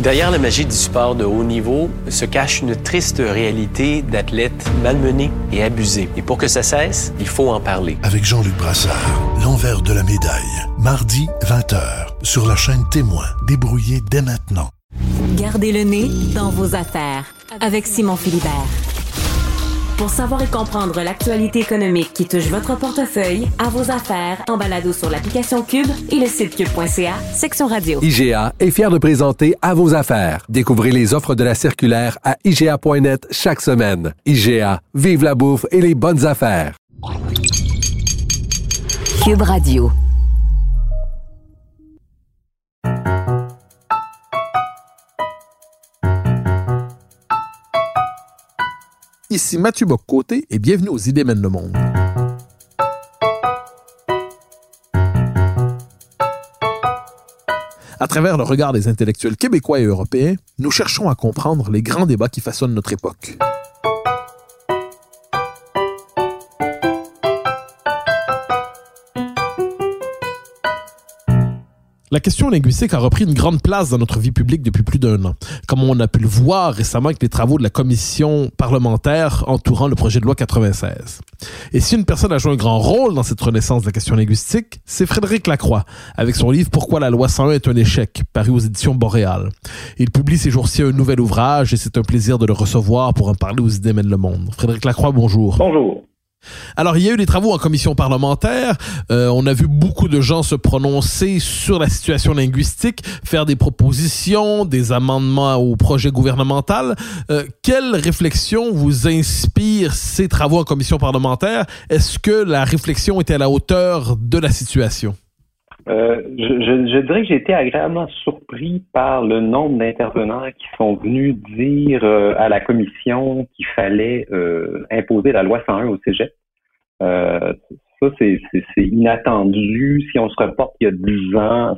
Derrière la magie du sport de haut niveau se cache une triste réalité d'athlètes malmenés et abusés. Et pour que ça cesse, il faut en parler. Avec Jean-Luc Brassard, l'envers de la médaille. Mardi, 20h, sur la chaîne Témoin. Débrouillez dès maintenant. Gardez le nez dans vos affaires avec Simon Philibert. Pour savoir et comprendre l'actualité économique qui touche votre portefeuille, à vos affaires, en balado sur l'application Cube et le site cube.ca, section radio. IGA est fier de présenter À vos affaires. Découvrez les offres de la circulaire à IGA.net chaque semaine. IGA, vive la bouffe et les bonnes affaires. Cube Radio. Ici Mathieu Bock-Côté et bienvenue aux Idées mènent le monde. À travers le regard des intellectuels québécois et européens, nous cherchons à comprendre les grands débats qui façonnent notre époque. La question linguistique a repris une grande place dans notre vie publique depuis plus d'un an, comme on a pu le voir récemment avec les travaux de la commission parlementaire entourant le projet de loi 96. Et si une personne a joué un grand rôle dans cette renaissance de la question linguistique, c'est Frédéric Lacroix, avec son livre « Pourquoi la loi 101 est un échec », paru aux éditions Boréal. Il publie ces jours-ci un nouvel ouvrage et c'est un plaisir de le recevoir pour en parler aux Idées mènent le monde. Frédéric Lacroix, bonjour. Bonjour. Alors, il y a eu des travaux en commission parlementaire. On a vu beaucoup de gens se prononcer sur la situation linguistique, faire des propositions, des amendements au projet gouvernemental. Quelle réflexion vous inspire ces travaux en commission parlementaire? Est-ce que la réflexion était à la hauteur de la situation? Je dirais que j'ai été agréablement surpris par le nombre d'intervenants qui sont venus dire à la commission qu'il fallait imposer la loi 101 au cégep. Ça, c'est inattendu. Si on se reporte il y a 10 ans,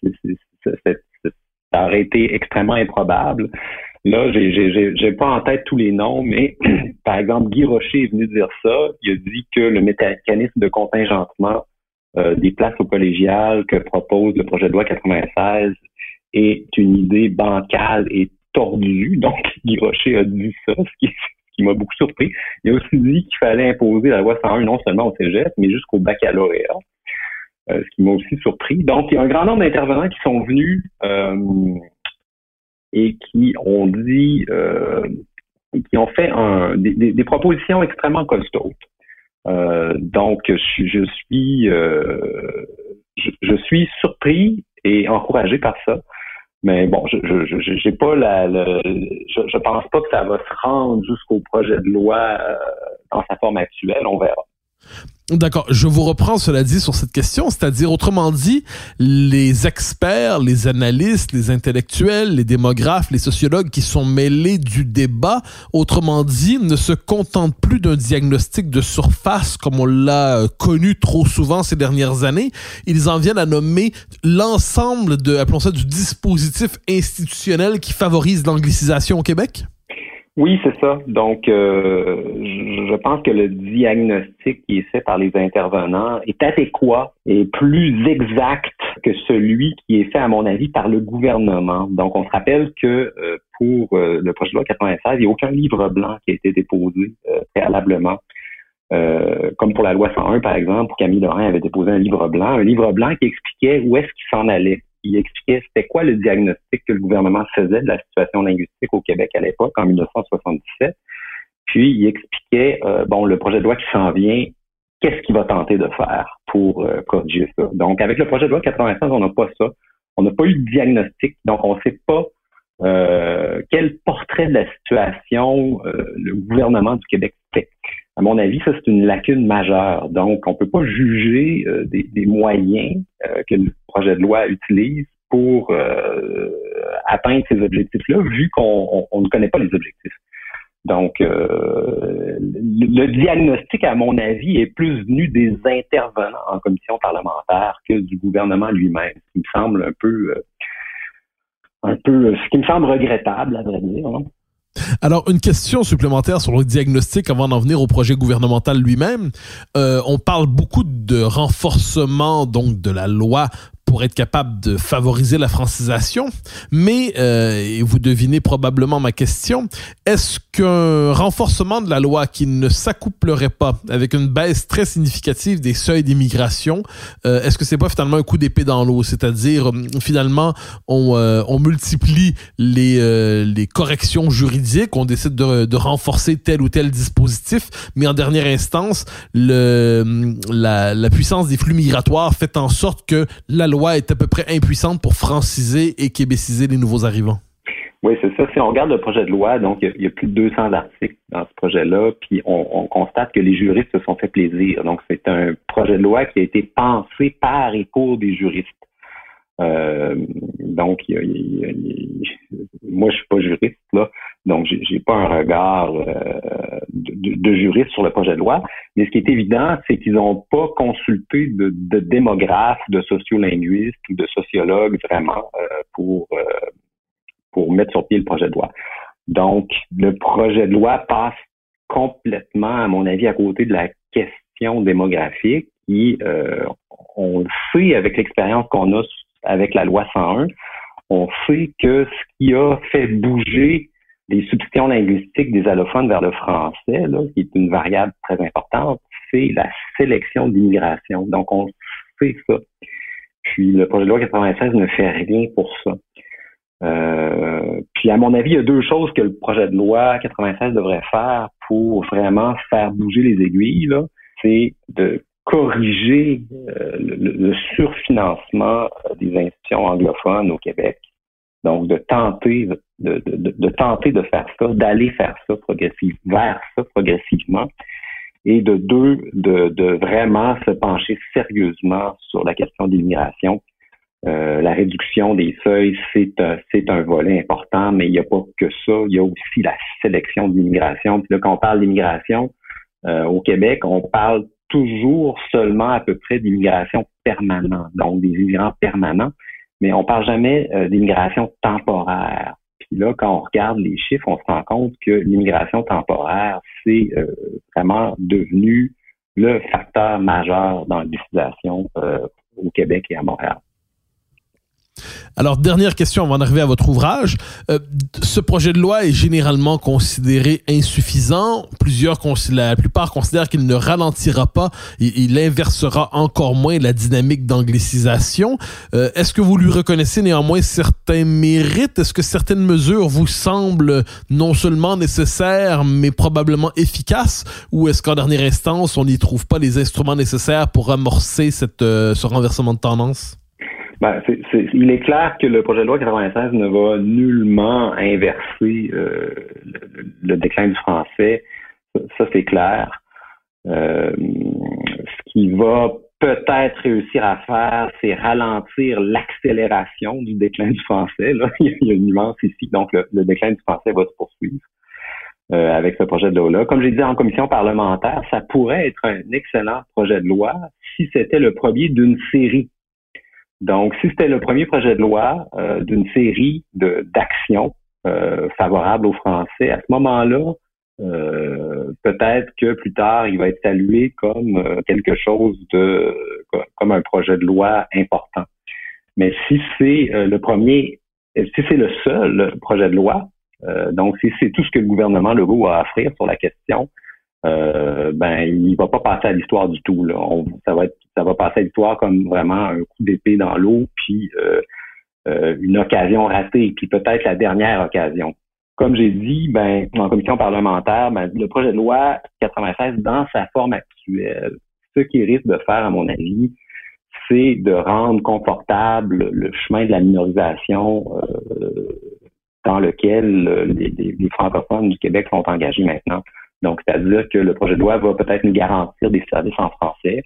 ça aurait été extrêmement improbable. Là, j'ai pas en tête tous les noms, mais par exemple, Guy Rocher est venu dire ça. Il a dit que le mécanisme de contingentement des places au collégial que propose le projet de loi 96 est une idée bancale et tordue. Donc, Guy Rocher a dit ça, ce qui m'a beaucoup surpris. Il a aussi dit qu'il fallait imposer la loi 101 non seulement au cégep, mais jusqu'au baccalauréat, ce qui m'a aussi surpris. Donc, il y a un grand nombre d'intervenants qui sont venus et qui ont dit, qui ont fait des propositions extrêmement costaudes. Donc, je suis surpris et encouragé par ça. Mais bon, j'ai pas je pense pas que ça va se rendre jusqu'au projet de loi dans sa forme actuelle. On verra. D'accord. Je vous reprends, cela dit, sur cette question, c'est-à-dire, autrement dit, les experts, les analystes, les intellectuels, les démographes, les sociologues qui sont mêlés du débat, autrement dit, ne se contentent plus d'un diagnostic de surface comme on l'a connu trop souvent ces dernières années. Ils en viennent à nommer l'ensemble appelons ça, du dispositif institutionnel qui favorise l'anglicisation au Québec? Oui, c'est ça. Donc, je pense que le diagnostic qui est fait par les intervenants est adéquat et plus exact que celui qui est fait, à mon avis, par le gouvernement. Donc, on se rappelle que pour le projet de loi 96, il n'y a aucun livre blanc qui a été déposé préalablement. Comme pour la loi 101, par exemple, Camille Lorrain avait déposé un livre blanc qui expliquait où est-ce qu'il s'en allait. Il expliquait c'était quoi le diagnostic que le gouvernement faisait de la situation linguistique au Québec à l'époque, en 1977. Puis, il expliquait, le projet de loi qui s'en vient, qu'est-ce qu'il va tenter de faire pour corriger ça. Donc, avec le projet de loi 96, on n'a pas ça. On n'a pas eu de diagnostic, donc on ne sait pas quel portrait de la situation le gouvernement du Québec fait. À mon avis, ça, c'est une lacune majeure. Donc, on ne peut pas juger des moyens que le projet de loi utilise pour atteindre ces objectifs-là, vu qu'on ne connaît pas les objectifs. Donc, le diagnostic, à mon avis, est plus venu des intervenants en commission parlementaire que du gouvernement lui-même, ce qui me semble ce qui me semble regrettable, à vrai dire. Hein. Alors, une question supplémentaire sur le diagnostic avant d'en venir au projet gouvernemental lui-même. On parle beaucoup de renforcement donc de la loi pour être capable de favoriser la francisation. Mais, et vous devinez probablement ma question, est-ce qu'un renforcement de la loi qui ne s'accouplerait pas avec une baisse très significative des seuils d'immigration, est-ce que c'est pas finalement un coup d'épée dans l'eau? C'est-à-dire, finalement, on multiplie les corrections juridiques, on décide de renforcer tel ou tel dispositif, mais en dernière instance, la puissance des flux migratoires fait en sorte que la loi est à peu près impuissante pour franciser et québéciser les nouveaux arrivants. Oui, c'est ça. Si on regarde le projet de loi, donc il y a plus de 200 articles dans ce projet-là, puis on constate que les juristes se sont fait plaisir. Donc, c'est un projet de loi qui a été pensé par et pour des juristes. Donc, moi, je suis pas juriste, là, donc j'ai pas un regard de juriste sur le projet de loi. Mais ce qui est évident, c'est qu'ils n'ont pas consulté de démographes, de sociolinguistes ou de sociologues vraiment pour mettre sur pied le projet de loi. Donc, le projet de loi passe complètement, à mon avis, à côté de la question démographique qui, on le sait avec l'expérience qu'on a avec la loi 101, on sait que ce qui a fait bouger les substitutions linguistiques des allophones vers le français, là, qui est une variable très importante, c'est la sélection d'immigration. Donc, on sait ça. Puis, le projet de loi 96 ne fait rien pour ça. Puis, à mon avis, il y a deux choses que le projet de loi 96 devrait faire pour vraiment faire bouger les aiguilles, là. C'est de corriger le surfinancement des institutions anglophones au Québec. Donc, de tenter de faire ça, d'aller faire ça progressivement. Et de vraiment se pencher sérieusement sur la question de l'immigration. La réduction des seuils, c'est un volet important, mais il n'y a pas que ça. Il y a aussi la sélection de l'immigration. Puis là, quand on parle d'immigration au Québec, on parle toujours seulement à peu près d'immigration permanente, donc des immigrants permanents, mais on parle jamais d'immigration temporaire. Puis là, quand on regarde les chiffres, on se rend compte que l'immigration temporaire, c'est vraiment devenu le facteur majeur dans l'utilisation au Québec et à Montréal. Alors, dernière question avant d'arriver à votre ouvrage. Ce projet de loi est généralement considéré insuffisant. La plupart considèrent qu'il ne ralentira pas, il inversera encore moins la dynamique d'anglicisation. Est-ce que vous lui reconnaissez néanmoins certains mérites? Est-ce que certaines mesures vous semblent non seulement nécessaires, mais probablement efficaces? Ou est-ce qu'en dernière instance, on n'y trouve pas les instruments nécessaires pour amorcer ce renversement de tendance? Ben, il est clair que le projet de loi 96 ne va nullement inverser le déclin du français. Ça, c'est clair. Ce qu'il va peut-être réussir à faire, c'est ralentir l'accélération du déclin du français. Là, il y a une nuance ici. Donc, le déclin du français va se poursuivre avec ce projet de loi-là. Comme j'ai dit en commission parlementaire, ça pourrait être un excellent projet de loi si c'était le premier d'une série. Donc, si c'était le premier projet de loi d'une série d'actions favorables aux Français, à ce moment-là, peut-être que plus tard, il va être salué comme quelque chose comme un projet de loi important. Mais si c'est si c'est le seul projet de loi, donc si c'est tout ce que le gouvernement Legault a à offrir sur la question, il va pas passer à l'histoire du tout, là. Ça va passer à l'histoire comme vraiment un coup d'épée dans l'eau, puis une occasion ratée, puis peut-être la dernière occasion. Comme j'ai dit, en commission parlementaire, le projet de loi 96, dans sa forme actuelle, ce qu'il risque de faire, à mon avis, c'est de rendre confortable le chemin de la minorisation dans lequel les francophones du Québec sont engagés maintenant. Donc, c'est-à-dire que le projet de loi va peut-être nous garantir des services en français.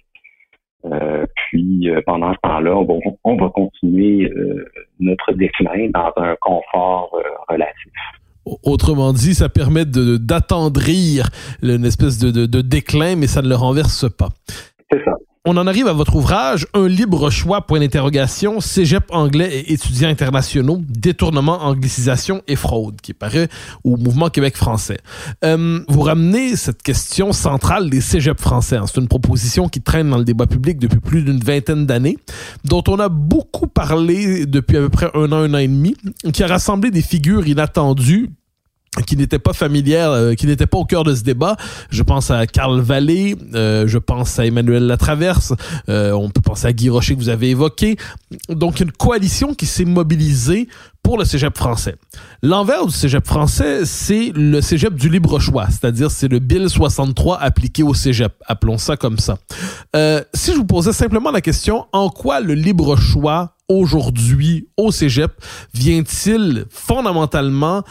Puis, pendant ce temps-là, on va continuer notre déclin dans un confort relatif. Autrement dit, ça permet d'attendrir une espèce de déclin, mais ça ne le renverse pas. C'est ça. on en arrive à votre ouvrage, Un libre choix, point d'interrogation, cégep anglais et étudiants internationaux, détournement, anglicisation et fraude, qui paraît au Mouvement Québec français. Vous ramenez cette question centrale des cégeps français. C'est une proposition qui traîne dans le débat public depuis plus d'une vingtaine d'années, dont on a beaucoup parlé depuis à peu près un an et demi, qui a rassemblé des figures inattendues, qui n'étaient pas familières, qui n'étaient pas au cœur de ce débat. Je pense à Carl Vallée, je pense à Emmanuel Latraverse, on peut penser à Guy Rocher que vous avez évoqué. Donc, une coalition qui s'est mobilisée pour le cégep français. L'envers du cégep français, c'est le cégep du libre choix, c'est-à-dire c'est le Bill 63 appliqué au cégep, appelons ça comme ça. Si je vous posais simplement la question, en quoi le libre choix aujourd'hui au cégep vient-il fondamentalement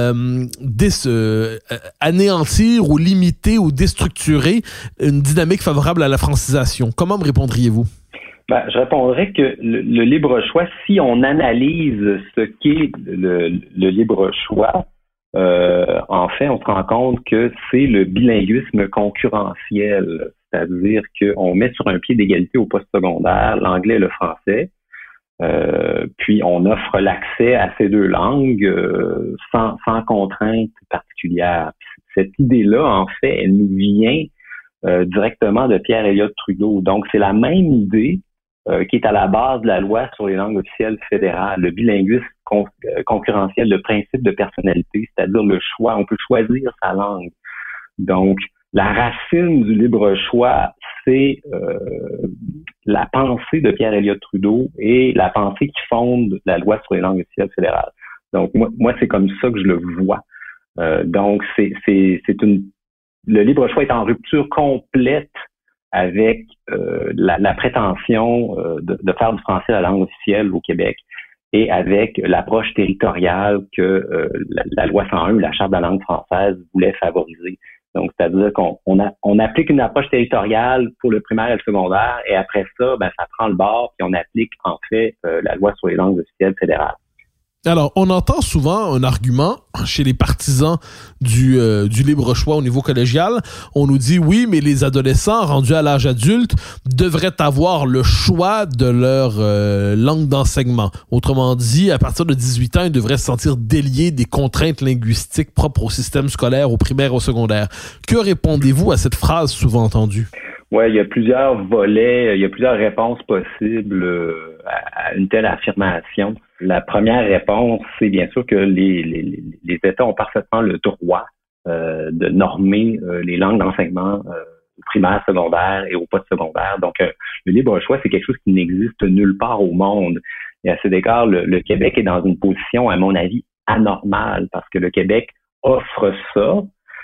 anéantir ou limiter ou déstructurer une dynamique favorable à la francisation? Comment me répondriez-vous? Je répondrais que le libre choix, si on analyse ce qu'est le libre choix, en fait, on se rend compte que c'est le bilinguisme concurrentiel, c'est-à-dire qu'on met sur un pied d'égalité au postsecondaire l'anglais et le français, puis on offre l'accès à ces deux langues sans contrainte particulière. Cette idée-là, en fait, elle nous vient directement de Pierre Elliott Trudeau. Donc, c'est la même idée qui est à la base de la loi sur les langues officielles fédérales, le bilinguisme concurrentiel, le principe de personnalité, c'est-à-dire le choix, on peut choisir sa langue. Donc, la racine du libre choix, c'est la pensée de Pierre Elliott Trudeau et la pensée qui fonde la loi sur les langues officielles fédérales. Donc, moi c'est comme ça que je le vois. Donc, le libre choix est en rupture complète avec la prétention de faire du français la langue officielle au Québec et avec l'approche territoriale que la loi 101, la Charte de la langue française, voulait favoriser. Donc, c'est-à-dire qu'on applique une approche territoriale pour le primaire et le secondaire, et après ça, ça prend le bord, puis on applique en fait la loi sur les langues officielles fédérales. Alors, on entend souvent un argument chez les partisans du libre choix au niveau collégial. On nous dit, oui, mais les adolescents rendus à l'âge adulte devraient avoir le choix de leur langue d'enseignement. Autrement dit, à partir de 18 ans, ils devraient se sentir déliés des contraintes linguistiques propres au système scolaire, au primaire, au secondaire. Que répondez-vous à cette phrase souvent entendue? Ouais, il y a plusieurs volets, il y a plusieurs réponses possibles à une telle affirmation. La première réponse, c'est bien sûr que les États ont parfaitement le droit de normer les langues d'enseignement au primaire, secondaire et au post-secondaire. Donc, le libre choix, c'est quelque chose qui n'existe nulle part au monde. Et à cet égard, le Québec est dans une position, à mon avis, anormale, parce que le Québec offre ça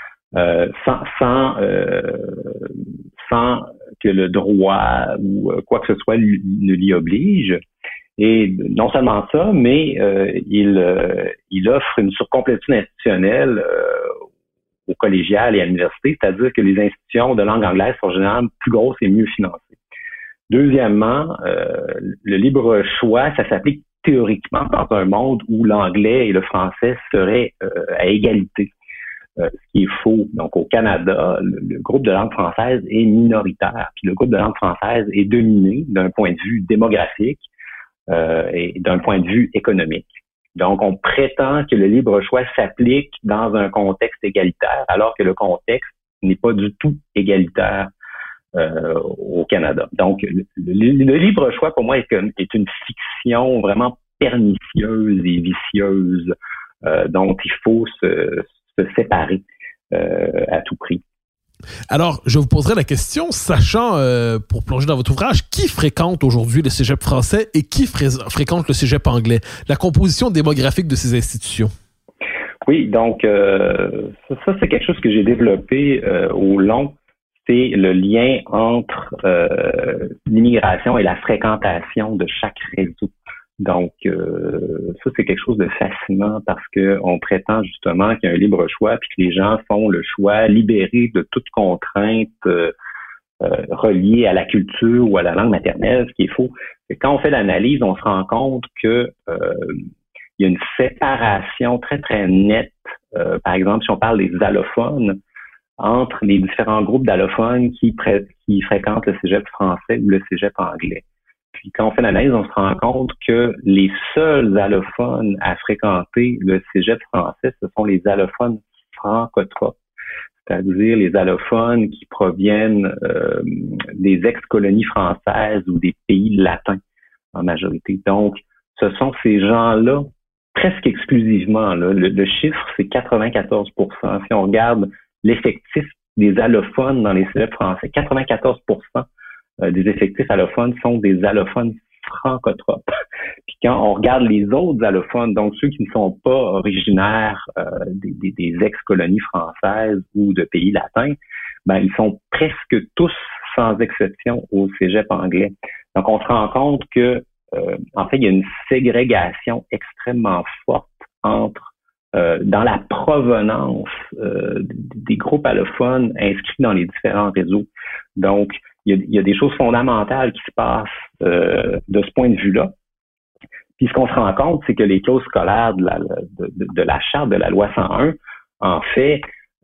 sans que le droit ou quoi que ce soit ne l'y oblige. Et non seulement ça, mais il offre une surcomplétude institutionnelle au collégial et à l'université, c'est-à-dire que les institutions de langue anglaise sont généralement plus grosses et mieux financées. Deuxièmement, le libre choix, ça s'applique théoriquement dans un monde où l'anglais et le français seraient à égalité. Ce qui est faux. Donc, au Canada, le groupe de langue française est minoritaire. Puis le groupe de langue française est dominé d'un point de vue démographique et d'un point de vue économique. Donc, on prétend que le libre choix s'applique dans un contexte égalitaire, alors que le contexte n'est pas du tout égalitaire au Canada. Donc, le libre choix, pour moi, est une fiction vraiment pernicieuse et vicieuse dont il faut se séparer à tout prix. Alors, je vous poserai la question, sachant, pour plonger dans votre ouvrage, qui fréquente aujourd'hui le cégep français et qui fréquente le cégep anglais? La composition démographique de ces institutions. Oui, donc ça c'est quelque chose que j'ai développé au long. C'est le lien entre l'immigration et la fréquentation de chaque réseau. Donc, ça, c'est quelque chose de fascinant parce que on prétend justement qu'il y a un libre choix puis que les gens font le choix libéré de toute contrainte reliée à la culture ou à la langue maternelle, ce qui est faux. Et quand on fait l'analyse, on se rend compte que il y a une séparation très, très nette. Par exemple, si on parle des allophones, entre les différents groupes d'allophones qui fréquentent le cégep français ou le cégep anglais. Puis quand on fait l'analyse, on se rend compte que les seuls allophones à fréquenter le cégep français, ce sont les allophones francotropes, c'est-à-dire les allophones qui proviennent des ex-colonies françaises ou des pays latins en majorité. Donc, ce sont ces gens-là, presque exclusivement, là, le chiffre, c'est 94%. Si on regarde l'effectif des allophones dans les cégeps français, 94% des effectifs allophones sont des allophones francotropes. Puis quand on regarde les autres allophones, donc ceux qui ne sont pas originaires des ex-colonies françaises ou de pays latins, ben ils sont presque tous, sans exception, au cégep anglais. Donc on se rend compte que en fait, il y a une ségrégation extrêmement forte entre dans la provenance des groupes allophones inscrits dans les différents réseaux. Donc, il y a des choses fondamentales qui se passent de ce point de vue-là. Puis ce qu'on se rend compte, c'est que les clauses scolaires de la charte de la loi 101, en fait,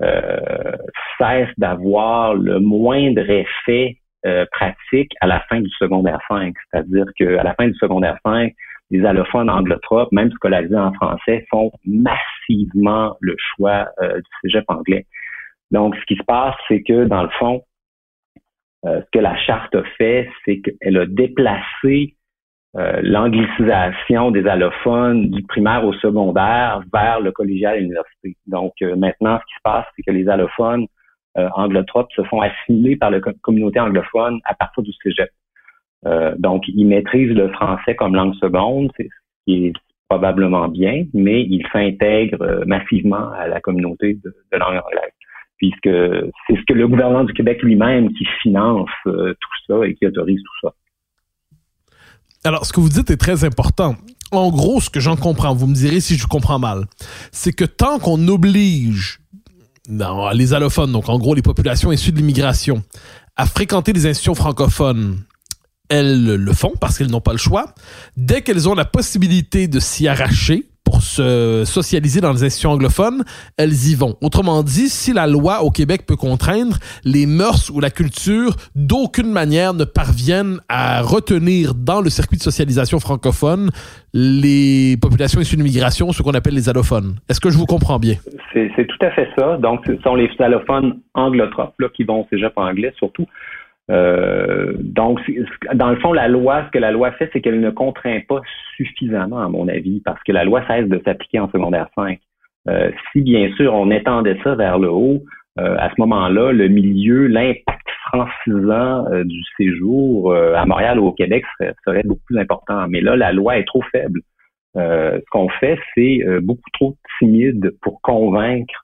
cessent d'avoir le moindre effet pratique à la fin du secondaire 5. C'est-à-dire qu'à la fin du secondaire 5, les allophones anglotropes, même scolarisés en français, font massivement le choix du cégep anglais. Donc, ce qui se passe, c'est que, dans le fond, ce que la charte a fait, c'est qu'elle a déplacé l'anglicisation des allophones du primaire au secondaire vers le collégial et l'université. Donc, maintenant, ce qui se passe, c'est que les allophones anglotropes se font assimiler par la communauté anglophone à partir du cégep. Donc, ils maîtrisent le français comme langue seconde, ce qui est probablement bien, mais ils s'intègrent massivement à la communauté de langue anglaise, puisque c'est ce que le gouvernement du Québec lui-même qui finance tout ça et qui autorise tout ça. Alors, ce que vous dites est très important. En gros, ce que j'en comprends, vous me direz si je comprends mal, c'est que tant qu'on oblige les allophones, donc en gros les populations issues de l'immigration, à fréquenter les institutions francophones, elles le font parce qu'elles n'ont pas le choix. Dès qu'elles ont la possibilité de s'y arracher pour se socialiser dans les institutions anglophones, elles y vont. Autrement dit, si la loi au Québec peut contraindre, les mœurs ou la culture d'aucune manière ne parviennent à retenir dans le circuit de socialisation francophone les populations issues de l'immigration, ce qu'on appelle les allophones. Est-ce que je vous comprends bien? C'est tout à fait ça. Donc, ce sont les allophones anglotropes là, qui vont au cégep anglais surtout. Donc, dans le fond, ce que la loi fait, c'est qu'elle ne contraint pas suffisamment, à mon avis, parce que la loi cesse de s'appliquer en secondaire 5. Si, bien sûr, on étendait ça vers le haut, à ce moment-là, l'impact francisant du séjour à Montréal ou au Québec serait beaucoup plus important. Mais là, la loi est trop faible. Ce qu'on fait, c'est beaucoup trop timide pour convaincre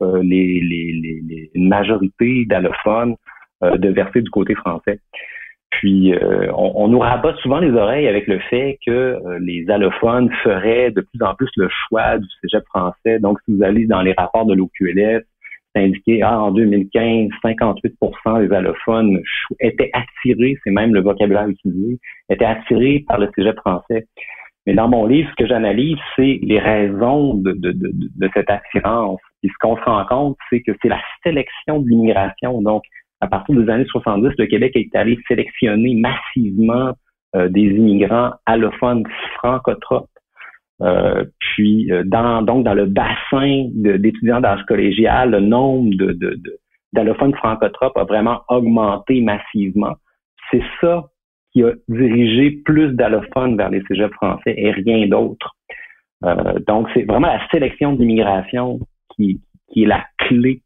une majorité d'allophones de verser du côté français. Puis, on nous rabat souvent les oreilles avec le fait que les allophones feraient de plus en plus le choix du cégep français. Donc, si vous allez dans les rapports de l'OQLF, c'est indiqué, en 2015, 58% des allophones étaient attirés, c'est même le vocabulaire utilisé, étaient attirés par le cégep français. Mais dans mon livre, ce que j'analyse, c'est les raisons de cette attirance. Et ce qu'on se rend compte, c'est que c'est la sélection de l'immigration. Donc, à partir des années 70, le Québec est allé sélectionner massivement des immigrants allophones francotropes. Puis, dans le bassin d'étudiants d'âge collégial, le nombre d'allophones francotropes a vraiment augmenté massivement. C'est ça qui a dirigé plus d'allophones vers les cégeps français et rien d'autre. Donc, c'est vraiment la sélection de l'immigration qui est la clé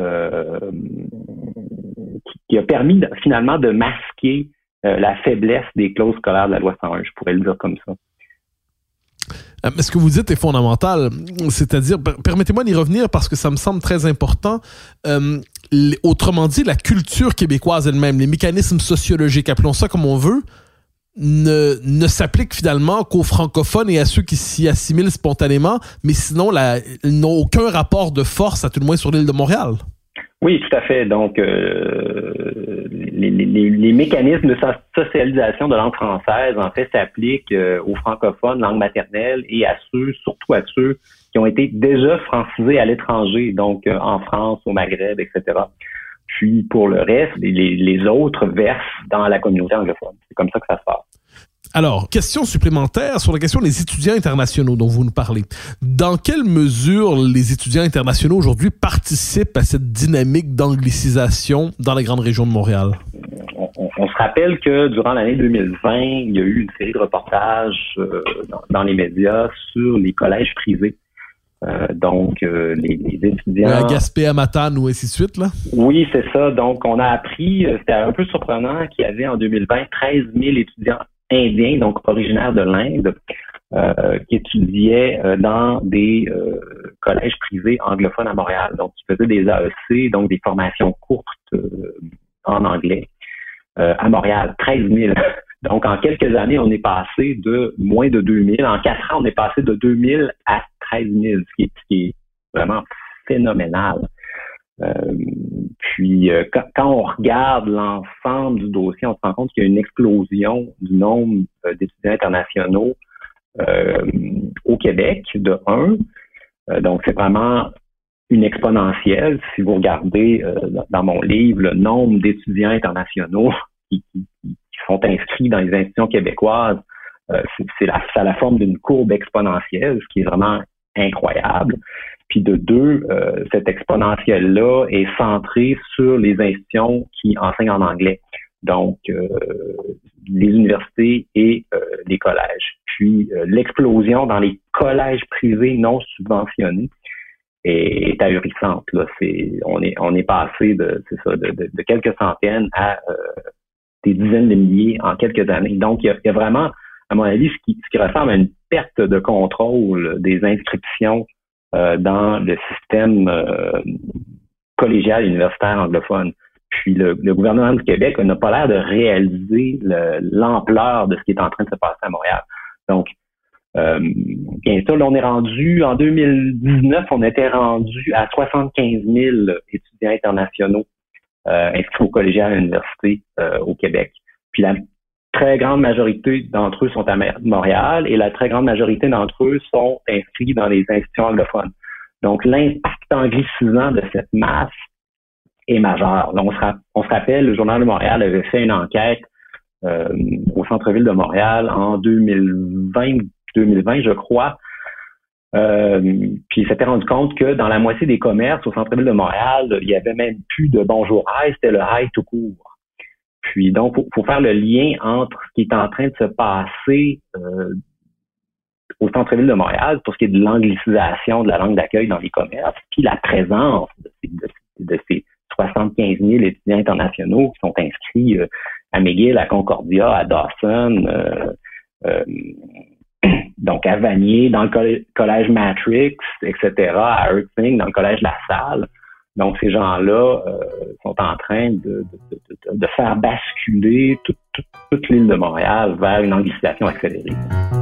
qui a permis finalement de masquer la faiblesse des clauses scolaires de la loi 101, je pourrais le dire comme ça. Ce que vous dites est fondamental, c'est-à-dire, permettez-moi d'y revenir parce que ça me semble très important. Autrement dit, la culture québécoise elle-même, les mécanismes sociologiques, appelons ça comme on veut, ne s'appliquent finalement qu'aux francophones et à ceux qui s'y assimilent spontanément, mais sinon, ils n'ont aucun rapport de force, à tout le moins sur l'île de Montréal. Oui, tout à fait. Donc, les mécanismes de socialisation de langue française, en fait, s'appliquent aux francophones, langue maternelle, et surtout à ceux qui ont été déjà francisés à l'étranger, donc en France, au Maghreb, etc. Puis pour le reste, les autres versent dans la communauté anglophone. C'est comme ça que ça se passe. Alors, question supplémentaire sur la question des étudiants internationaux dont vous nous parlez. Dans quelle mesure les étudiants internationaux aujourd'hui participent à cette dynamique d'anglicisation dans la grande région de Montréal? On se rappelle que durant l'année 2020, il y a eu une série de reportages dans les médias sur les collèges privés. Donc, les étudiants... À Gaspé, à Matane ou ainsi de suite, là? Oui, c'est ça. Donc, on a appris, c'était un peu surprenant, qu'il y avait en 2020 13 000 étudiants indiens, donc originaires de l'Inde, qui étudiaient dans des collèges privés anglophones à Montréal. Donc, qui faisaient des AEC, donc des formations courtes en anglais à Montréal. 13 000. Donc, en quelques années, on est passé de moins de 2 000. En 4 ans, on est passé de 2 000 à 13 000, ce qui est vraiment phénoménal. Puis, quand on regarde l'ensemble du dossier, on se rend compte qu'il y a une explosion du nombre d'étudiants internationaux au Québec, de 1. Donc, c'est vraiment une exponentielle. Si vous regardez dans mon livre le nombre d'étudiants internationaux qui sont inscrits dans les institutions québécoises, ça a la forme d'une courbe exponentielle, ce qui est vraiment incroyable. Puis de 2, cette exponentielle-là est centrée sur les institutions qui enseignent en anglais, donc les universités et les collèges. Puis l'explosion dans les collèges privés non subventionnés est ahurissante. Là. On est passé de quelques centaines à des dizaines de milliers en quelques années. Donc il y a vraiment, à mon avis, ce qui ressemble à une perte de contrôle des inscriptions dans le système collégial universitaire anglophone. Puis le gouvernement du Québec n'a pas l'air de réaliser l'ampleur de ce qui est en train de se passer à Montréal. Donc, bien sûr, là, on est rendu, en 2019, on était rendu à 75 000 étudiants internationaux inscrits au collégial à l'université au Québec. Puis la très grande majorité d'entre eux sont à Montréal et la très grande majorité d'entre eux sont inscrits dans les institutions anglophones. Donc, l'impact anglicisant de cette masse est majeur. Là, on se rappelle, le Journal de Montréal avait fait une enquête au centre-ville de Montréal en 2020, je crois. Puis il s'était rendu compte que dans la moitié des commerces au centre-ville de Montréal, il y avait même plus de bonjour hi, c'était le hi tout court. Puis donc, faut faire le lien entre ce qui est en train de se passer au centre-ville de Montréal pour ce qui est de l'anglicisation de la langue d'accueil dans les commerces, puis la présence de ces 75 000 étudiants internationaux qui sont inscrits à McGill, à Concordia, à Dawson, donc à Vanier, dans le collège Matrix, etc., à Erskine, dans le collège La Salle. Donc, ces gens-là sont en train de faire basculer toute l'île de Montréal vers une anglicisation accélérée.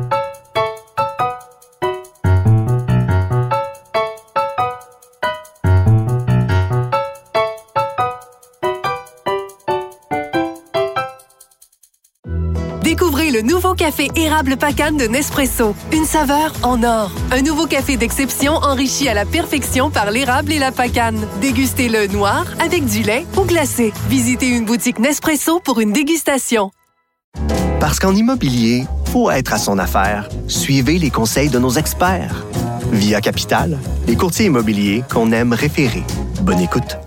Découvrez le nouveau café érable Pacane de Nespresso. Une saveur en or. Un nouveau café d'exception enrichi à la perfection par l'érable et la pacane. Dégustez-le noir, avec du lait ou glacé. Visitez une boutique Nespresso pour une dégustation. Parce qu'en immobilier, faut être à son affaire. Suivez les conseils de nos experts. Via Capital, les courtiers immobiliers qu'on aime référer. Bonne écoute.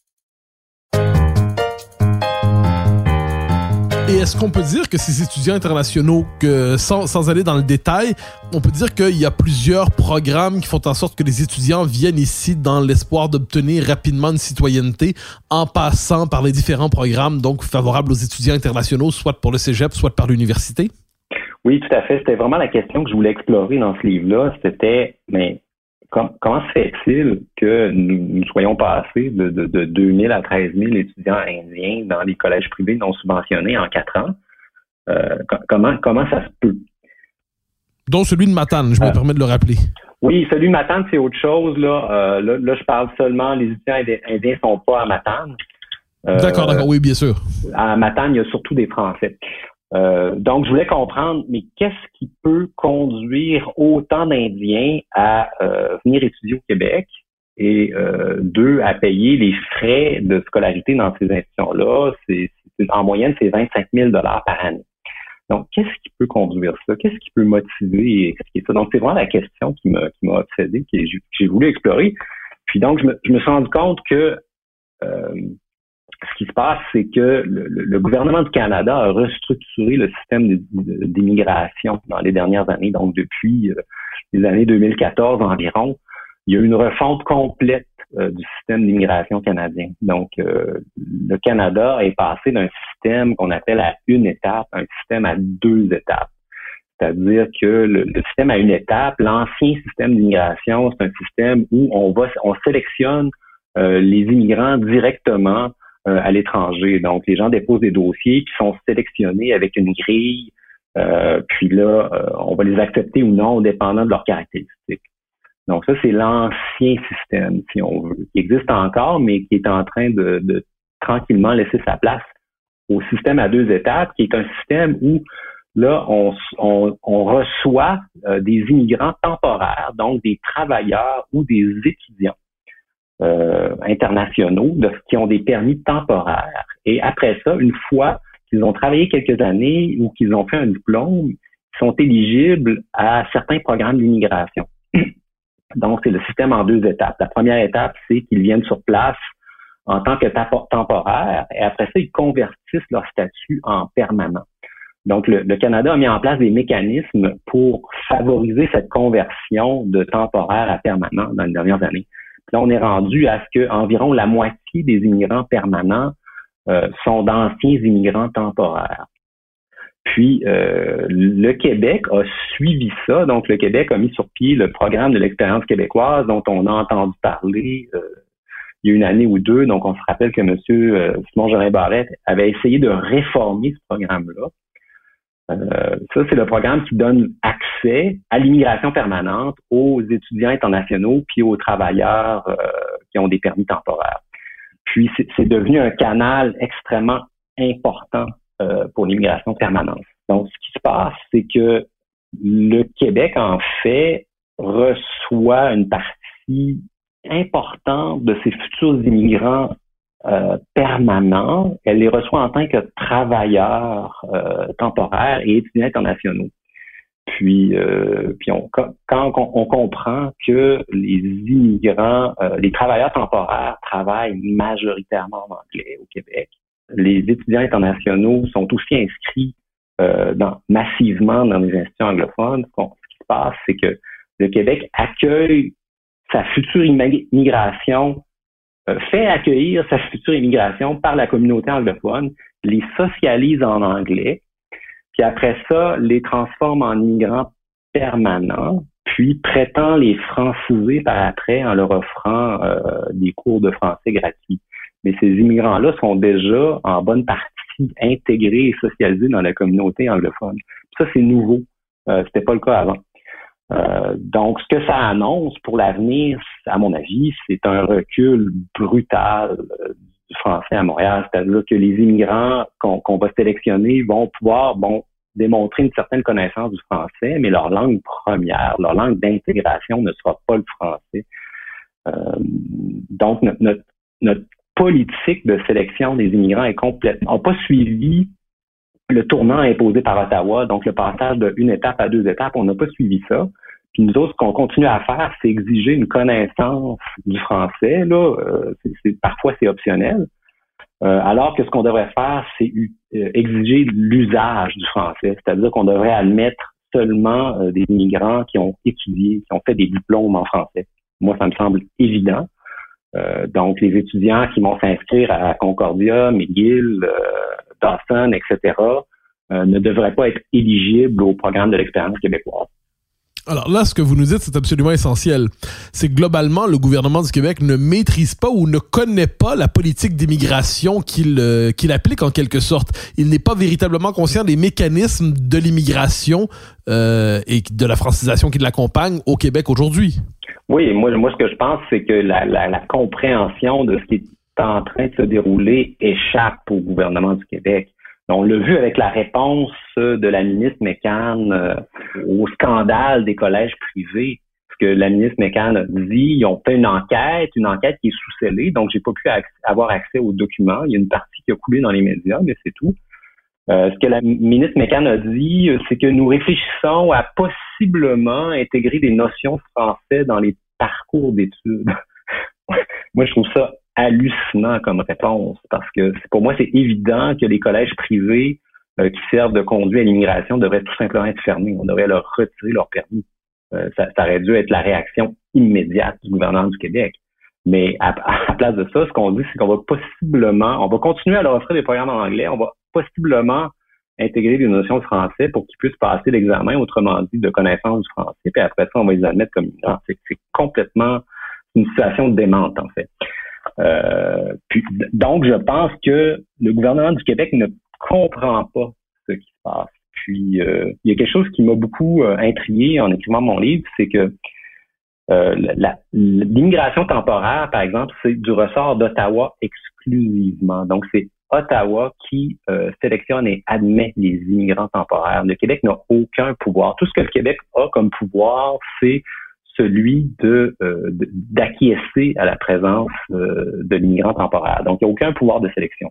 Et est-ce qu'on peut dire que ces étudiants internationaux, sans aller dans le détail, on peut dire qu'il y a plusieurs programmes qui font en sorte que les étudiants viennent ici dans l'espoir d'obtenir rapidement une citoyenneté en passant par les différents programmes donc favorables aux étudiants internationaux, soit pour le cégep, soit par l'université? Oui, tout à fait. C'était vraiment la question que je voulais explorer dans ce livre-là. C'était, mais comment se fait-il que nous soyons passés de 2 000 à 13 000 étudiants indiens dans les collèges privés non subventionnés en 4 ans? Comment ça se peut? Dont celui de Matane, je me permets de le rappeler. Oui, celui de Matane, c'est autre chose. Là, je parle seulement, les étudiants indiens ne sont pas à Matane. D'accord, oui, bien sûr. À Matane, il y a surtout des Français. Donc, je voulais comprendre, mais qu'est-ce qui peut conduire autant d'Indiens à venir étudier au Québec? et 2, à payer les frais de scolarité dans ces institutions-là. En moyenne, c'est 25 000 $ par année. Donc, qu'est-ce qui peut conduire ça? Qu'est-ce qui peut motiver et expliquer ça? Donc, c'est vraiment la question qui m'a obsédé, que j'ai voulu explorer. Puis donc, je me suis rendu compte que ce qui se passe, c'est que le gouvernement du Canada a restructuré le système d'immigration dans les dernières années. Donc, depuis les années 2014 environ, il y a eu une refonte complète du système d'immigration canadien. Donc, le Canada est passé d'un système qu'on appelle à une étape, un système à 2 étapes. C'est-à-dire que le système à une étape, l'ancien système d'immigration, c'est un système où on sélectionne les immigrants directement à l'étranger. Donc, les gens déposent des dossiers qui sont sélectionnés avec une grille. Puis là, on va les accepter ou non, dépendant de leurs caractéristiques. Donc, ça, c'est l'ancien système, si on veut, qui existe encore, mais qui est en train de tranquillement laisser sa place au système à 2 étapes, qui est un système où, là, on reçoit des immigrants temporaires, donc des travailleurs ou des étudiants internationaux qui ont des permis temporaires. Et après ça, une fois qu'ils ont travaillé quelques années ou qu'ils ont fait un diplôme, ils sont éligibles à certains programmes d'immigration. Donc, c'est le système en 2 étapes. La première étape, c'est qu'ils viennent sur place en tant que temporaire et après ça, ils convertissent leur statut en permanent. Donc, le Canada a mis en place des mécanismes pour favoriser cette conversion de temporaire à permanent dans les dernières années. Puis là, on est rendu à ce que environ la moitié des immigrants permanents sont d'anciens immigrants temporaires. Puis, le Québec a suivi ça. Donc, le Québec a mis sur pied le programme de l'expérience québécoise dont on a entendu parler il y a une année ou 2. Donc, on se rappelle que M. Simon-Jorin Barrette avait essayé de réformer ce programme-là. Ça, c'est le programme qui donne accès à l'immigration permanente aux étudiants internationaux puis aux travailleurs qui ont des permis temporaires. Puis, c'est devenu un canal extrêmement important pour l'immigration permanente. Donc, ce qui se passe, c'est que le Québec, en fait, reçoit une partie importante de ses futurs immigrants permanents. Elle les reçoit en tant que travailleurs temporaires et étudiants internationaux. Puis quand on comprend que les immigrants, les travailleurs temporaires travaillent majoritairement en anglais au Québec, les étudiants internationaux sont aussi inscrits massivement dans les institutions anglophones. Ce qui se passe, c'est que le Québec accueille sa future immigration, fait accueillir sa future immigration par la communauté anglophone, les socialise en anglais, puis après ça, les transforme en immigrants permanents, puis prétend les franciser par après en leur offrant des cours de français gratuits. Mais ces immigrants-là sont déjà en bonne partie intégrés et socialisés dans la communauté anglophone. Ça, c'est nouveau. C'était pas le cas avant. Donc, ce que ça annonce pour l'avenir, à mon avis, c'est un recul brutal du français à Montréal. C'est-à-dire que les immigrants qu'on va sélectionner vont pouvoir démontrer une certaine connaissance du français, mais leur langue première, leur langue d'intégration ne sera pas le français. Donc, notre politique de sélection des immigrants est complètement, n'a pas suivi le tournant imposé par Ottawa, donc le passage de 1 étape à 2 étapes, on n'a pas suivi ça. Puis nous autres, ce qu'on continue à faire, c'est exiger une connaissance du français. Là, parfois c'est optionnel. Alors que ce qu'on devrait faire, c'est exiger l'usage du français, c'est-à-dire qu'on devrait admettre seulement des immigrants qui ont étudié, qui ont fait des diplômes en français. Moi, ça me semble évident. Donc, les étudiants qui vont s'inscrire à Concordia, McGill, Dawson, etc., ne devraient pas être éligibles au programme de l'expérience québécoise. Alors là, ce que vous nous dites, c'est absolument essentiel. C'est que globalement, le gouvernement du Québec ne maîtrise pas ou ne connaît pas la politique d'immigration qu'il applique en quelque sorte. Il n'est pas véritablement conscient des mécanismes de l'immigration et de la francisation qui l'accompagne au Québec aujourd'hui. Oui, moi ce que je pense, c'est que la compréhension de ce qui est en train de se dérouler échappe au gouvernement du Québec. On l'a vu avec la réponse de la ministre McCann au scandale des collèges privés. que la ministre Mécan a dit. Ils ont fait une enquête qui est sous-scellée, donc j'ai pas pu avoir accès aux documents. Il y a une partie qui a coulé dans les médias, mais c'est tout. Ce que la ministre Mécan a dit, c'est que nous réfléchissons à possiblement intégrer des notions français dans les parcours d'études. Moi, je trouve ça hallucinant comme réponse, parce que pour moi, c'est évident que les collèges privés qui servent de conduit à l'immigration devraient tout simplement être fermés. On devrait leur retirer leur permis. Ça aurait dû être la réaction immédiate du gouvernement du Québec. Mais à place de ça, ce qu'on dit, c'est qu'on va continuer à leur offrir des programmes en anglais. On va possiblement intégrer des notions de français pour qu'ils puissent passer l'examen, autrement dit, de connaissance du français. Puis après ça, on va les admettre comme immigrants. C'est complètement une situation démente, en fait. Donc, je pense que le gouvernement du Québec ne comprend pas ce qui se passe. Puis, il y a quelque chose qui m'a beaucoup intrigué en écrivant mon livre, c'est que l'immigration temporaire, par exemple, c'est du ressort d'Ottawa exclusivement. Donc, c'est Ottawa qui sélectionne et admet les immigrants temporaires. Le Québec n'a aucun pouvoir. Tout ce que le Québec a comme pouvoir, c'est celui d'acquiescer à la présence de l'immigrant temporaire. Donc, il n'y a aucun pouvoir de sélection.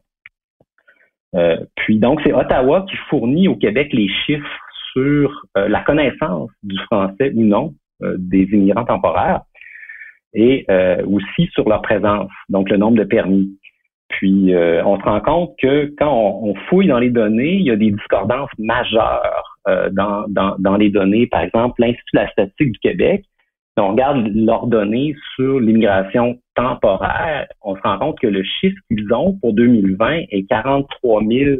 Puis donc, c'est Ottawa qui fournit au Québec les chiffres sur la connaissance du français ou non des immigrants temporaires et aussi sur leur présence, donc le nombre de permis. Puis, on se rend compte que quand on fouille dans les données, il y a des discordances majeures dans les données. Par exemple, l'Institut de la statistique du Québec, si on regarde leurs données sur l'immigration temporaire, on se rend compte que le chiffre qu'ils ont pour 2020 est 43 000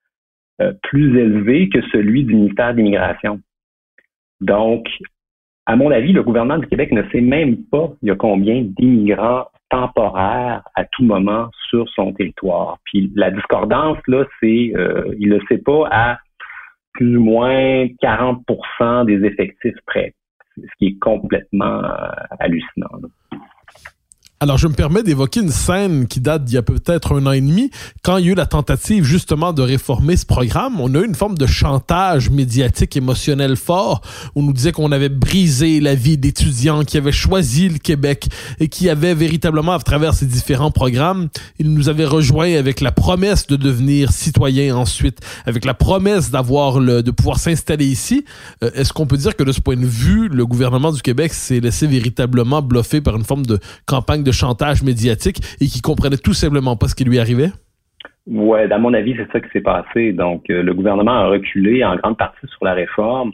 plus élevé que celui du ministère de l'Immigration. Donc, à mon avis, le gouvernement du Québec ne sait même pas il y a combien d'immigrants temporaires à tout moment sur son territoire. Puis la discordance, là, c'est il ne sait pas à plus ou moins 40% des effectifs près, ce qui est complètement hallucinant, là. Alors, je me permets d'évoquer une scène qui date d'il y a peut-être 1 an et demi, quand il y a eu la tentative justement de réformer ce programme. On a eu une forme de chantage médiatique émotionnel fort. On nous disait qu'on avait brisé la vie d'étudiants qui avaient choisi le Québec et qui avaient véritablement, à travers ces différents programmes, ils nous avaient rejoints avec la promesse de devenir citoyens ensuite, avec la promesse de pouvoir s'installer ici. Est-ce qu'on peut dire que de ce point de vue, le gouvernement du Québec s'est laissé véritablement bluffer par une forme de campagne de chantage médiatique et qui comprenait tout simplement pas ce qui lui arrivait? Ouais, à mon avis, c'est ça qui s'est passé. Donc, le gouvernement a reculé en grande partie sur la réforme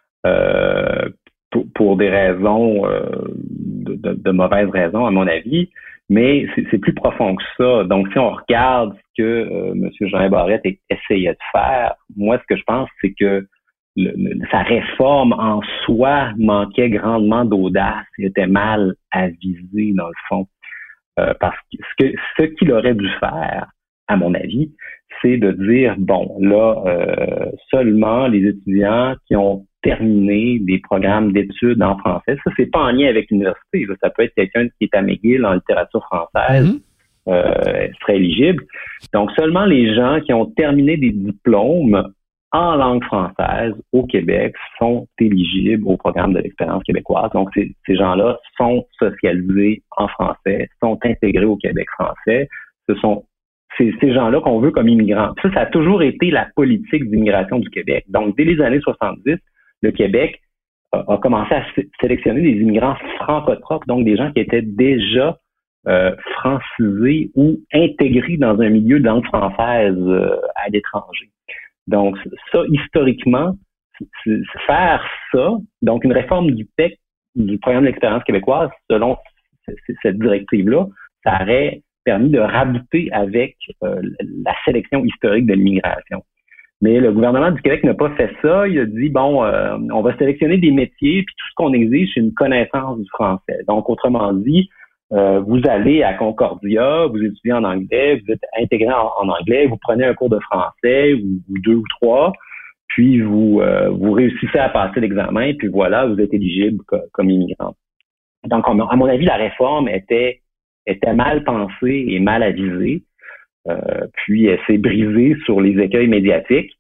pour des raisons, de mauvaises raisons, à mon avis. Mais c'est plus profond que ça. Donc, si on regarde ce que M. Jean Barrette essayait de faire, moi, ce que je pense, c'est que sa réforme en soi manquait grandement d'audace et était mal avisée, dans le fond. Parce que ce qu'il aurait dû faire, à mon avis, c'est de dire, bon, là, seulement les étudiants qui ont terminé des programmes d'études en français, ça, c'est pas en lien avec l'université, là. Ça peut être quelqu'un qui est à McGill en littérature française, serait éligible. Donc, seulement les gens qui ont terminé des diplômes en langue française au Québec sont éligibles au programme de l'expérience québécoise. Donc, ces gens-là sont socialisés en français, sont intégrés au Québec français. Ce sont ces gens-là qu'on veut comme immigrants. Ça a toujours été la politique d'immigration du Québec. Donc, dès les années 70, le Québec a commencé à sélectionner des immigrants francotropes, donc des gens qui étaient déjà francisés ou intégrés dans un milieu de langue française à l'étranger. Donc, ça, historiquement, faire ça, donc une réforme du PEC, du programme de l'expérience québécoise, selon cette directive-là, ça aurait permis de rabouter avec la sélection historique de l'immigration. Mais le gouvernement du Québec n'a pas fait ça. Il a dit, bon, on va sélectionner des métiers, puis tout ce qu'on exige, c'est une connaissance du français. Donc, autrement dit, vous allez à Concordia, vous étudiez en anglais, vous êtes intégré en anglais, vous prenez un cours de français ou 2 ou 3, puis vous réussissez à passer l'examen, puis voilà, vous êtes éligible comme immigrant. Donc, à mon avis, la réforme était mal pensée et mal avisée, puis elle s'est brisée sur les écueils médiatiques.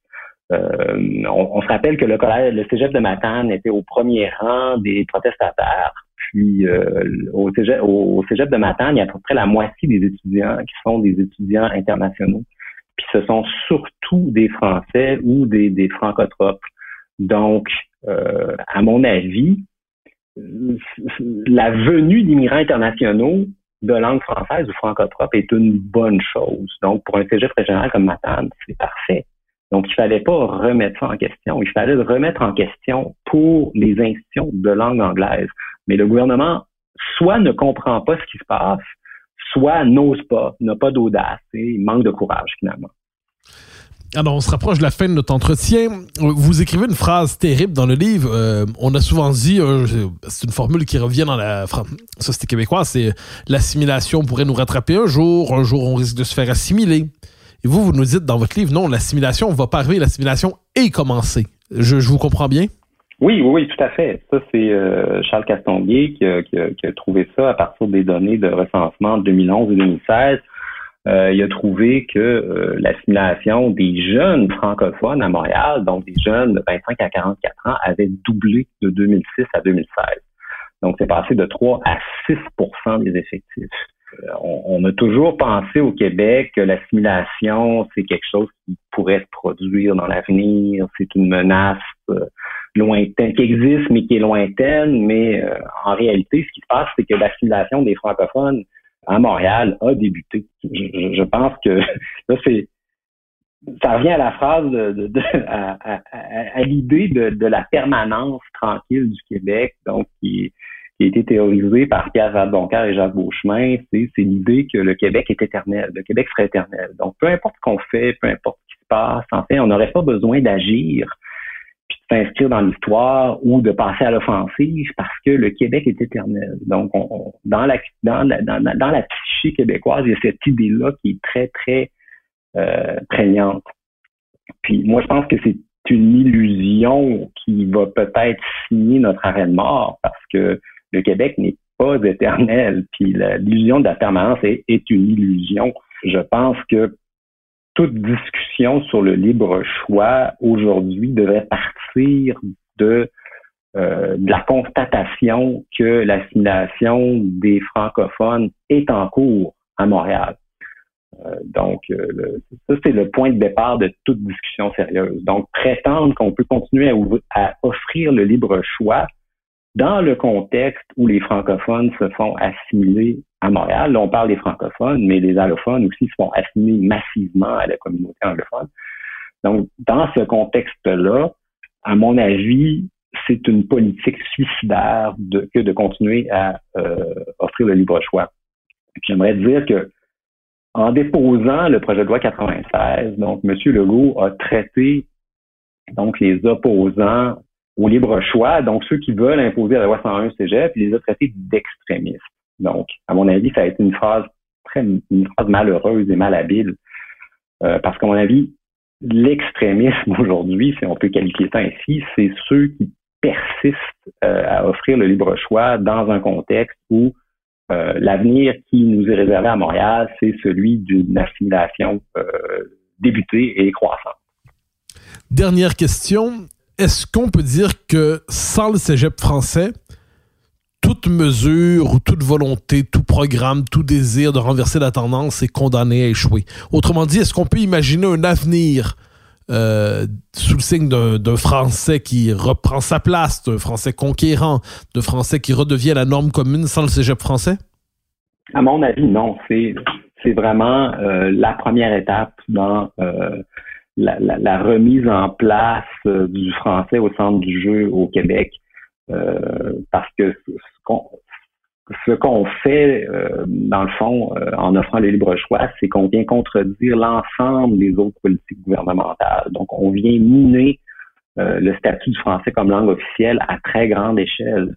On se rappelle que le cégep de Matane était au premier rang des protestataires. Puis au cégep de Matane, il y a à peu près la moitié des étudiants qui sont des étudiants internationaux. Puis ce sont surtout des Français ou des francotropes. Donc, à mon avis, la venue d'immigrants internationaux de langue française ou francotrope est une bonne chose. Donc, pour un cégep régional comme Matane, c'est parfait. Donc, il fallait pas remettre ça en question. Il fallait le remettre en question pour les institutions de langue anglaise. Mais le gouvernement, soit ne comprend pas ce qui se passe, soit n'ose pas, n'a pas d'audace et manque de courage, finalement. Alors, on se rapproche de la fin de notre entretien. Vous écrivez une phrase terrible dans le livre. On a souvent dit, c'est une formule qui revient dans la société québécoise, c'est l'assimilation pourrait nous rattraper un jour on risque de se faire assimiler. Et vous nous dites dans votre livre, non, l'assimilation ne va pas arriver, l'assimilation est commencée. Je vous comprends bien? Oui, tout à fait. Ça, c'est Charles Castonguay qui a trouvé ça à partir des données de recensement de 2011 et 2016. Il a trouvé que l'assimilation des jeunes francophones à Montréal, donc des jeunes de 25 à 44 ans, avait doublé de 2006 à 2016. Donc, c'est passé de 3 à 6% des effectifs. On a toujours pensé au Québec que l'assimilation, c'est quelque chose qui pourrait se produire dans l'avenir. C'est une menace lointaine, qui existe, mais qui est lointaine. Mais en réalité, ce qui se passe, c'est que l'assimilation des francophones à Montréal a débuté. Je pense que là, ça revient à la phrase à l'idée de la permanence tranquille du Québec, donc qui a été théorisée par Pierre Vadeboncoeur et Jacques Beauchemin. C'est l'idée que le Québec est éternel, le Québec serait éternel. Donc, peu importe ce qu'on fait, peu importe ce qui se passe, en fait, on n'aurait pas besoin d'agir puis de s'inscrire dans l'histoire ou de passer à l'offensive parce que le Québec est éternel. Donc, dans la psyché québécoise, il y a cette idée-là qui est très, très prégnante. Puis moi, je pense que c'est une illusion qui va peut-être signer notre arrêt de mort parce que le Québec n'est pas éternel. Puis l'illusion de la permanence est une illusion. Je pense que toute discussion sur le libre choix aujourd'hui devrait partir de la constatation que l'assimilation des francophones est en cours à Montréal. Donc, ça, c'est le point de départ de toute discussion sérieuse. Donc, prétendre qu'on peut continuer à offrir le libre choix dans le contexte où les francophones se font assimiler à Montréal. Là, on parle des francophones, mais les allophones aussi se font assimiler massivement à la communauté anglophone. Donc, dans ce contexte-là, à mon avis, c'est une politique suicidaire que de continuer à offrir le libre choix. Et puis, j'aimerais dire que en déposant le projet de loi 96, donc M. Legault a traité donc les opposants au libre choix, donc ceux qui veulent imposer la loi 101 cégep, il les a traités d'extrémistes. Donc, à mon avis, ça a été une phrase malheureuse et malhabile, parce qu'à mon avis, l'extrémisme aujourd'hui, si on peut qualifier ça ainsi, c'est ceux qui persistent à offrir le libre choix dans un contexte où l'avenir qui nous est réservé à Montréal, c'est celui d'une assimilation débutée et croissante. Dernière question. Est-ce qu'on peut dire que sans le cégep français, toute mesure ou toute volonté, tout programme, tout désir de renverser la tendance est condamné à échouer? Autrement dit, est-ce qu'on peut imaginer un avenir sous le signe d'un Français qui reprend sa place, d'un Français conquérant, d'un Français qui redevient la norme commune sans le cégep français? À mon avis, non. C'est vraiment la première étape dans la remise en place du français au centre du jeu au Québec. Parce que ce qu'on fait, dans le fond, en offrant le libre choix, c'est qu'on vient contredire l'ensemble des autres politiques gouvernementales. Donc, on vient miner le statut du français comme langue officielle à très grande échelle.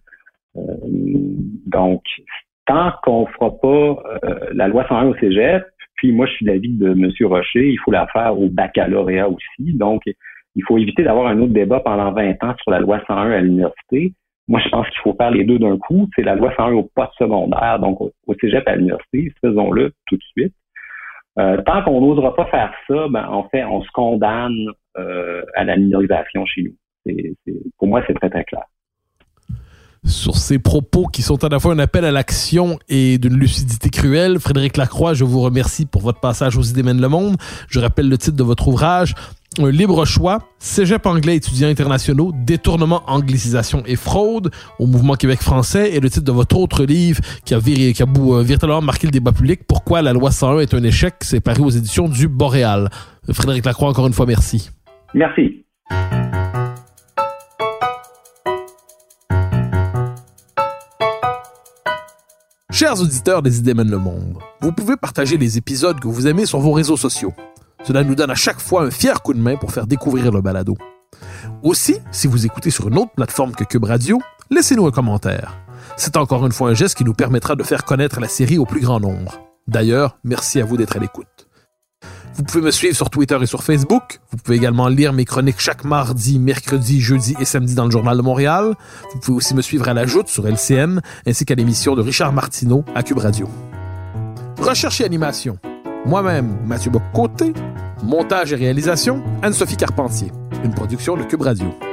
Donc, tant qu'on fera pas la loi 101 au cégep, puis moi, je suis de l'avis de M. Rocher, il faut la faire au baccalauréat aussi. Donc, il faut éviter d'avoir un autre débat pendant 20 ans sur la loi 101 à l'université. Moi, je pense qu'il faut faire les deux d'un coup. C'est la loi 101 au post-secondaire, donc au cégep à l'université. Faisons-le tout de suite. Tant qu'on n'osera pas faire ça, en fait, on se condamne à la minorisation chez nous. Pour moi, c'est très, très clair. Sur ces propos qui sont à la fois un appel à l'action et d'une lucidité cruelle, Frédéric Lacroix, je vous remercie pour votre passage aux Idées mènent le monde. Je rappelle le titre de votre ouvrage, Un libre choix, Cégep anglais étudiants internationaux, détournement, anglicisation et fraude au mouvement Québec français, et le titre de votre autre livre qui a véritablement marqué le débat public, Pourquoi la loi 101 est un échec, c'est paru aux éditions du Boréal. Frédéric Lacroix, encore une fois, merci. Merci. Chers auditeurs des Idées mènent le monde, vous pouvez partager les épisodes que vous aimez sur vos réseaux sociaux. Cela nous donne à chaque fois un fier coup de main pour faire découvrir le balado. Aussi, si vous écoutez sur une autre plateforme que Cube Radio, laissez-nous un commentaire. C'est encore une fois un geste qui nous permettra de faire connaître la série au plus grand nombre. D'ailleurs, merci à vous d'être à l'écoute. Vous pouvez me suivre sur Twitter et sur Facebook. Vous pouvez également lire mes chroniques chaque mardi, mercredi, jeudi et samedi dans le Journal de Montréal. Vous pouvez aussi me suivre à la Joute sur LCN, ainsi qu'à l'émission de Richard Martineau à Cube Radio. Recherche et animation. Moi-même, Mathieu Bock-Côté. Montage et réalisation, Anne-Sophie Carpentier. Une production de Cube Radio.